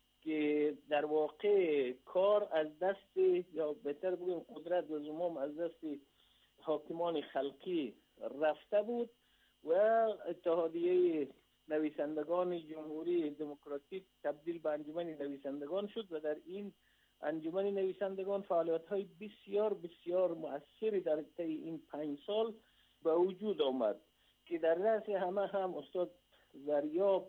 که در واقع کار از دست، یا بهتر بگیم قدرت و زمام از دست حاکمان خلقی رفته بود و اتحادیه نویسندگان جمهوری دموکراتیک تبدیل به انجمن نویسندگان شد و در این انجمن نویسندگان فعالیت‌های بسیار بسیار مؤثری در طی این پنج سال به وجود آمد که در رأس همه هم استاد زریاب،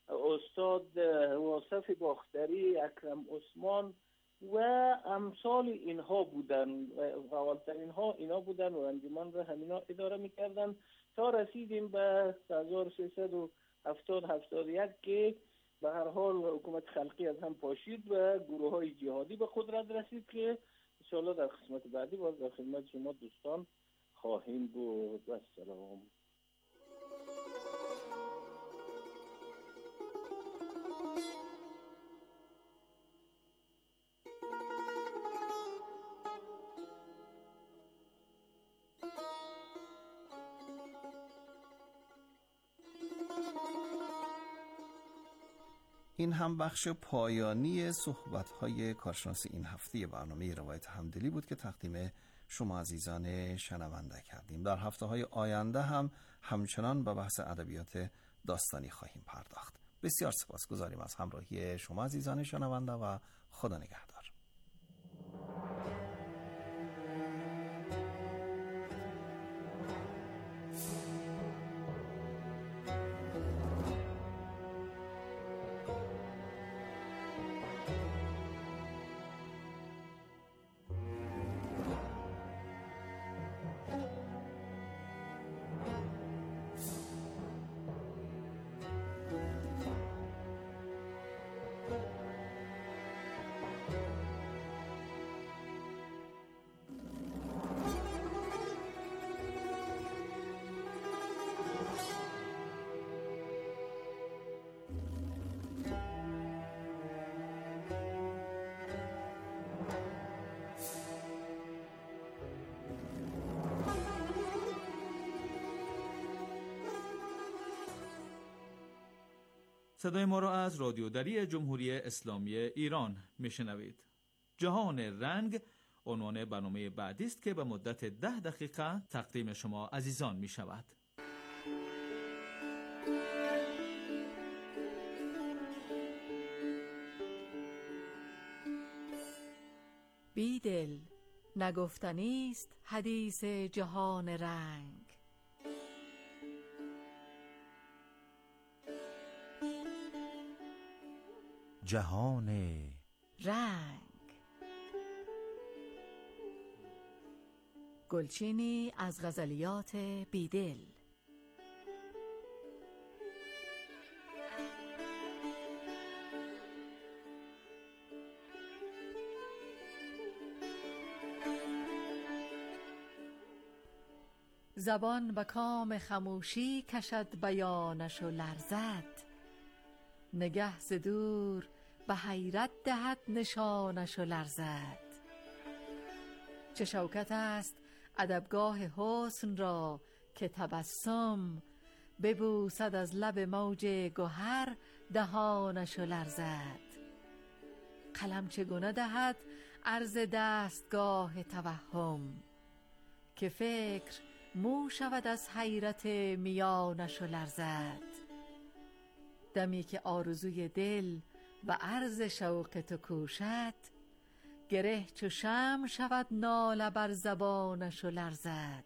استاد واصف باختری، اکرم عثمان و امثال اینها بودن. اولترین ها اینا بودن و انجمن را همینا اداره میکردن تا رسیدیم به هزار و سیصد و هفتاد هفتاد و یک که به هر حال حکومت خلقی از هم پاشید و گروه های جهادی به قدرت رسید که ان شاء الله در قسمت بعدی باز در خدمت شما دوستان خواهیم بود. و سلام. این هم بخش پایانی صحبت‌های کارشناس این هفته برنامه روایت همدلی بود که تقدیم شما عزیزان شنونده کردیم. در هفته‌های آینده هم همچنان به بحث ادبیات داستانی خواهیم پرداخت. بسیار سپاسگزاریم از همراهی شما عزیزان شنونده و خدا نگهدار. صدای ما را از رادیو دری جمهوری اسلامی ایران میشنوید. جهان رنگ عنوان برنامه بعدی است که به مدت ده دقیقه تقدیم شما عزیزان می شود. بیدل نگفتنیست حدیث جهان رنگ. جهان رنگ. گلچینی از غزلیات بیدل. زبان به کام خموشی کشد بیانش و لرزد، نگه ز دور به حیرت دهد نشانش و لرزد. چه شوکت است ادبگاه حسن را که تبسم ببوسد از لب موج گوهر دهانش و لرزد. قلم چگونه دهد عرض دستگاه توهم که فکر مو شود از حیرت میانش و لرزد. دمی که آرزوی دل و عرض شوق تو کوشد، گره چو شمع شود ناله بر زبانش و لرزد.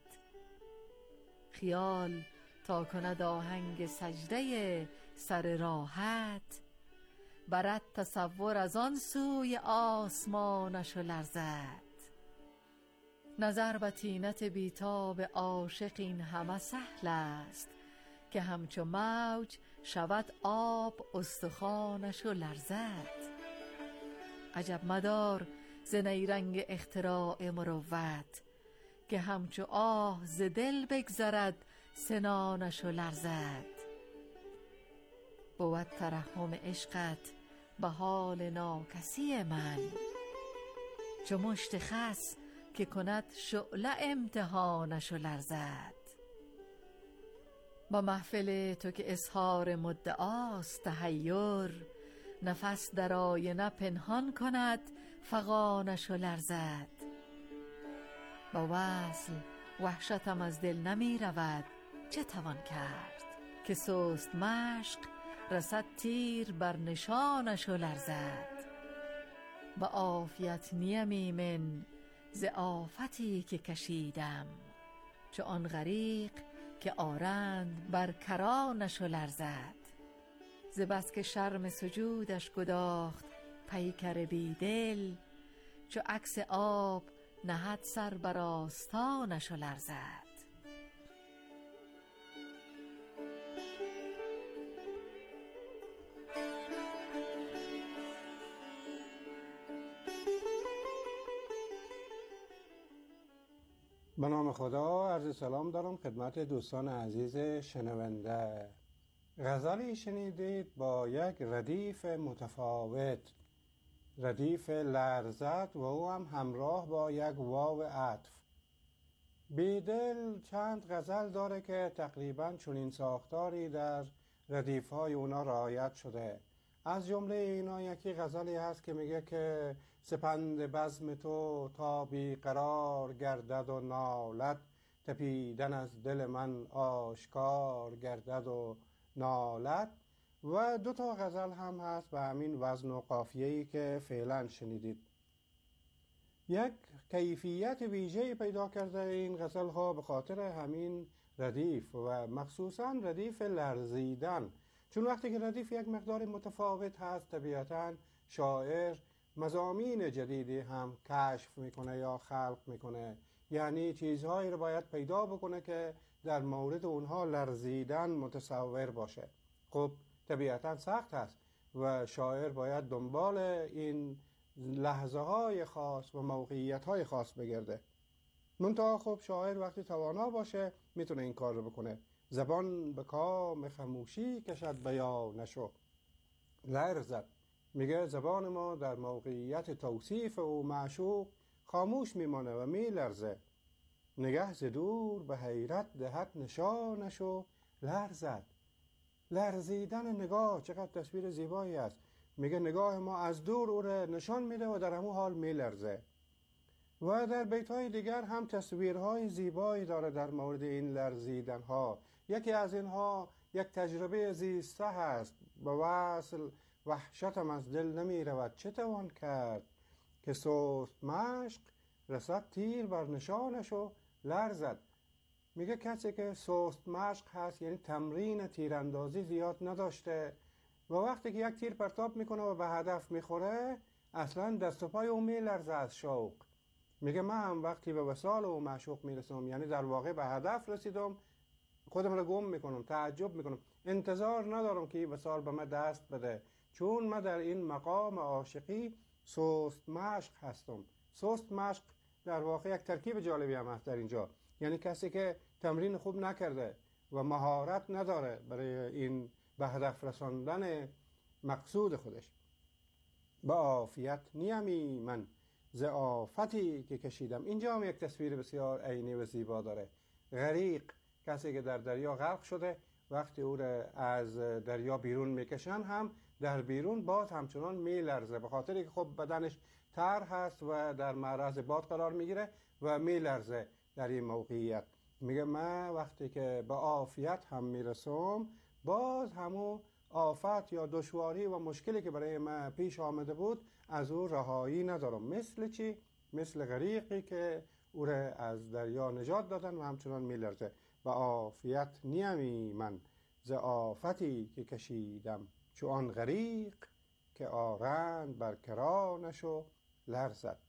خیال تا کند آهنگ سجده سر راحت، برد تصور از آن سوی آسمانش و لرزد. نظر به طینت بیتاب عاشق این همه سهل است که همچو موج شود آب استخوانش و لرزد. عجب مدار ز نیرنگ اختراع مروت که همچو آه ز دل بگذرد سنانش و لرزد. بود ترحم عشقت به حال ناکسی من، چو مشت خس که کند شعله امتحانش و لرزد. با محفل تو که اظهار مدعاست تحیر، نفس در آینه پنهان کند فغانش و لرزد. با وصل وحشتم از دل نمی رود، چه توان کرد که سست مشق رسد تیر بر نشانش و لرزد. با عافیت نیم ایمن ز آفتی که کشیدم، چو آن غریق که آرند بر کرانش و لرزد. ز بس که شرم سجودش گداخت پیکر بیدل، چو عکس آب نهد سر بر آستانش و لرزد. به نام خدا عرض سلام دارم خدمت دوستان عزیز شنونده. غزلی شنیدید با یک ردیف متفاوت، ردیف لرزد و او هم همراه با یک واو عطف. بیدل چند غزل داره که تقریبا چنین ساختاری در ردیف‌های اونا رعایت شده. از جمله اینا یکی غزلی هست که میگه که سپند بزم تو تا بی قرار گردد و نالد، تپیدن از دل من آشکار گردد و نالد. و دو تا غزل هم هست به همین وزن و قافیه‌ای که فعلا شنیدید. یک کیفیت ویژه‌ای پیدا کرده این غزل ها به خاطر همین ردیف و مخصوصا ردیف لرزیدن، چون وقتی که ردیف یک مقدار متفاوت هست طبیعتاً شاعر مضامین جدیدی هم کشف میکنه یا خلق میکنه، یعنی چیزهایی رو باید پیدا بکنه که در مورد اونها لرزیدن متصور باشه. خب طبیعتاً سخت هست و شاعر باید دنبال این لحظه های خاص و موقعیت های خاص بگرده. منتها خب شاعر وقتی توانا باشه میتونه این کار رو بکنه. زبان به کام خموشی کشد بیانشو لرزد. میگه زبان ما در موقعیت توصیف و معشوق خاموش میمانه و میلرزه. نگه ز دور به حیرت دهد نشانشو لرزد. لرزیدن نگاه چقدر تصویر زیبایی است. میگه نگاه ما از دور او را نشان میده و در همون حال میلرزه. و در بیت‌های دیگر هم تصویرهای زیبایی داره در مورد این لرزیدن ها. یکی از اینها یک تجربه زیسته هست. به وصل وحشتم از دل نمی رود چه توان کرد که سست مشق رسد تیر بر نشانش و لرزد. میگه کسی که سست مشق هست یعنی تمرین تیراندازی زیاد نداشته و وقتی که یک تیر پرتاب میکنه و به هدف میخوره اصلا دست و پای او میلرزه از شوق. میگه من هم وقتی به وصال و معشوق میرسم یعنی در واقع به هدف رسیدم خودم رو گم میکنم، تعجب میکنم، انتظار ندارم که این وصال به من دست بده، چون من در این مقام عاشقی سست مشق هستم. سست مشق در واقع یک ترکیب جالبی هم هست در اینجا، یعنی کسی که تمرین خوب نکرده و مهارت نداره برای این به هدف رساندن مقصود خودش. با عافیت نیمی من ز آفتی که کشیدم. اینجا هم یک تصویر بسیار عینی و زیبا داره. غریق، کسی که در دریا غرق شده، وقتی او را از دریا بیرون میکشن هم در بیرون باز همچنان میلرزه، به خاطری که خب بدنش تر هست و در معرض باد قرار میگیره و میلرزه در این موقعیت. میگه من وقتی که به عافیت هم میرسم باز همون آفت یا دشواری و مشکلی که برای من پیش آمده بود از او رهایی ندارم. مثل چی؟ مثل غریقی که او را از دریا نجات دادن و همچنان میلرزه. به عافیت نیمی من ز آفتی که کشیدم، چو آن غریق که آرند بر کرانش و لرزد.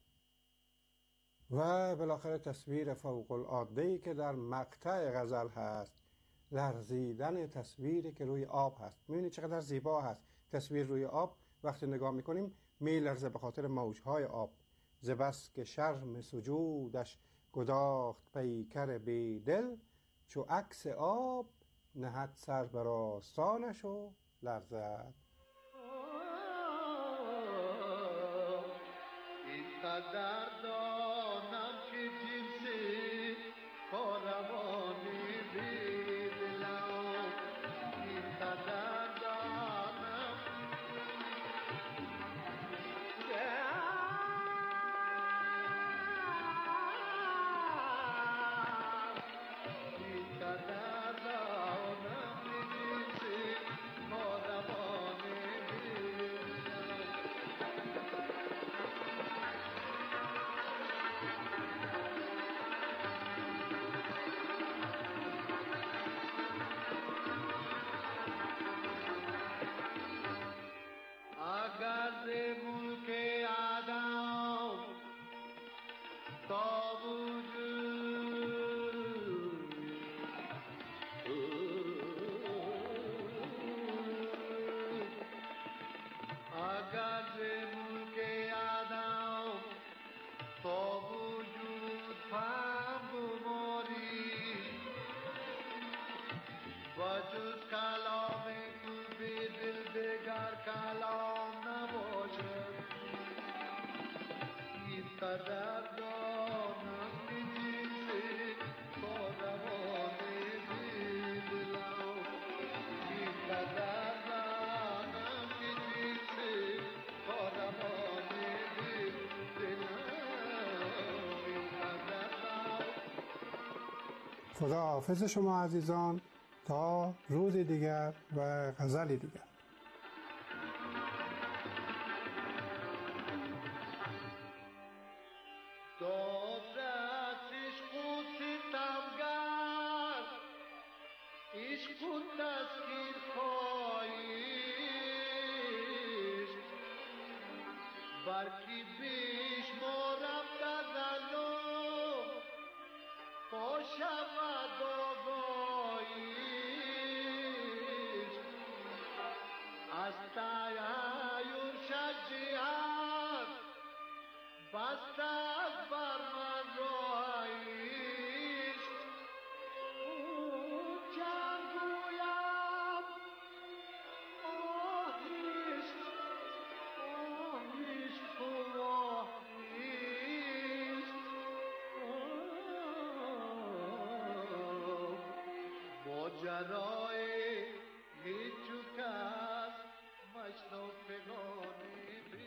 و بالاخره تصویر فوق العاده‌ای که در مقطع غزل هست، لرزیدن تصویری که روی آب هست. می‌بینید چقدر زیبا هست تصویر روی آب. وقتی نگاه می‌کنیم میلرزه به خاطر موج‌های آب. ز بس که شرم سجودش گداخت پیکر بی دل، چو عکس آب نهد سر بر آستانش و لرزد. این قدر دانم که جنسی کاروانی بی دلم، این قدر دانم این قدر دانم که جنسی کاروانی بی اگر ز ملک آدم تا وجود اگر ز ملک آدم تا وجود فهم بماری و جز کلام تو به دل دگر کلام نباشد. این قدر دانم که جنسی کاروانی بی دلم، این قدر دانم که جنسی کاروانی بی دلم، این قدر دانم. خدا حافظ شما عزیزان، تا روز دیگر و غزلی دیگر. دادرس عشق و ستمگر، عشق و تسخیر خواهیش، برکی بیش مارم دزلو تا شود آگاهیش، از تحیر شجیعت بسته از بر من راهیش. او چند گویم آهیش آهیش تو آهیش، ماجرای هیچ کس مشنافتگانی.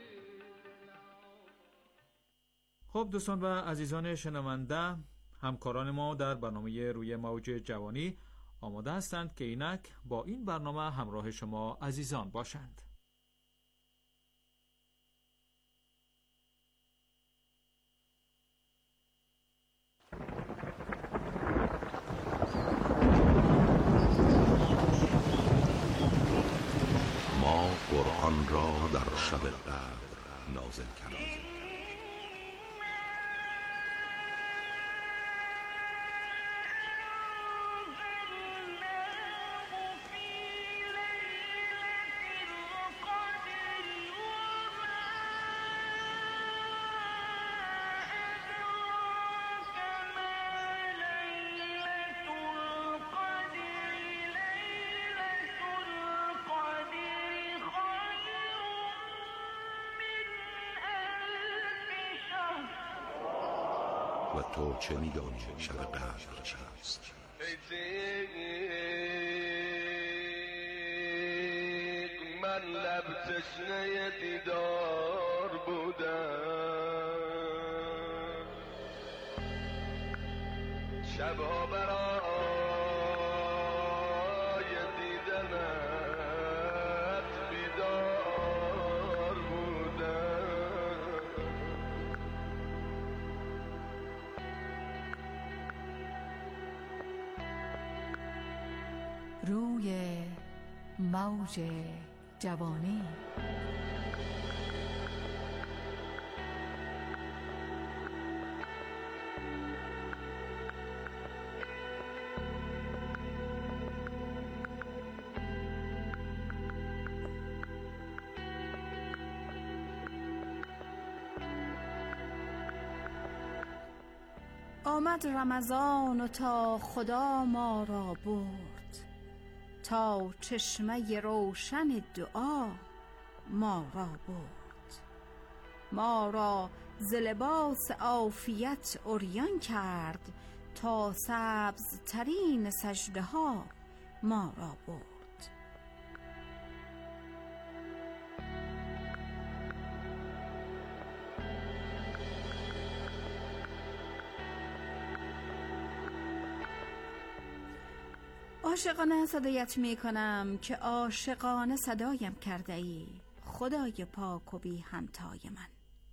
خب دوستان و عزیزان شنونده، همکاران ما در برنامه روی موج جوانی آماده هستند که اینک با این برنامه همراه شما عزیزان باشند. شب قدر نازل کرد. و تو چه می‌دانی شب قدر چیست؟ من لب تشنه دیدار بودم، شبا برای دیدنت بیدار بودم. روی موج جوانی. آمد رمضان و تا خدا ما را برد، تا چشمه روشن دعا ما را برد. ما را ز لباس عافیت عریان کرد، تا سبز ترین سجده ها ما را برد. عاشقانه صدایت می کنم که عاشقانه صدایم کرده ای، خدای پاک و بی همتای من.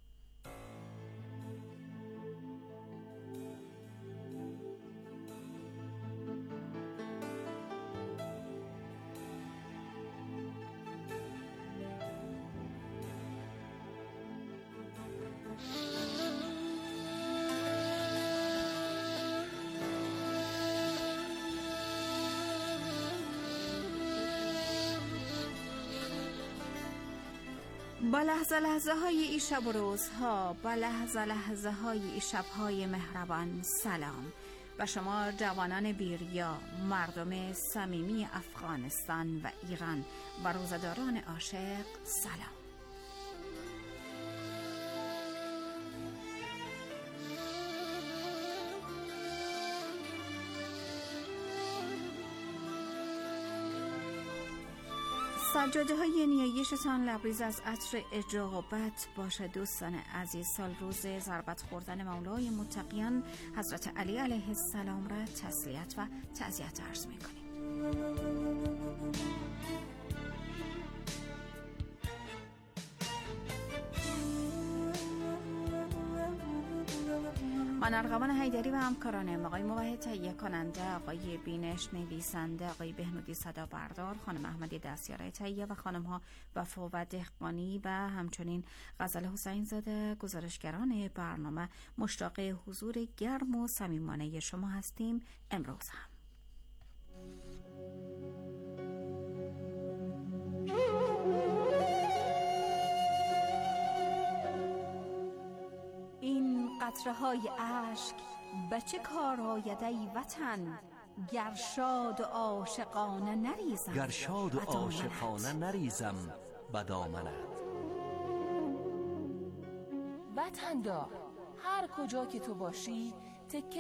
با لحظه لحظه های ای شب و روزها، با لحظه لحظه های ای شبهای مهربان، سلام و شما جوانان بیریا، مردم صمیمی افغانستان و ایران و روزداران عاشق، سلام. سجاده های نیایشتان لبریز از عطر اجابت باشه. دوستان عزیز، سال روز ضربت خوردن مولای متقیان حضرت علی علیه السلام را تسلیت و تعزیت عرض می کنیم. من ارغوان حیدری و همکارانم، آقای موحد تهیه کننده، آقای بینش نویسنده، آقای بهنودی صدا بردار، خانم احمدی دستیاره تهیه و خانم ها وفا و دهقانی و همچنین غزل حسین زاده گزارشگران برنامه مشتاق حضور گرم و صمیمانه شما هستیم. امروز هم این قطره های عشق به چه کار آید ای وطن، گر شاد و عاشقانه نریزم گر شاد و عاشقانه نریزم به دامنت. وطن دار، هر کجا که تو باشی تکه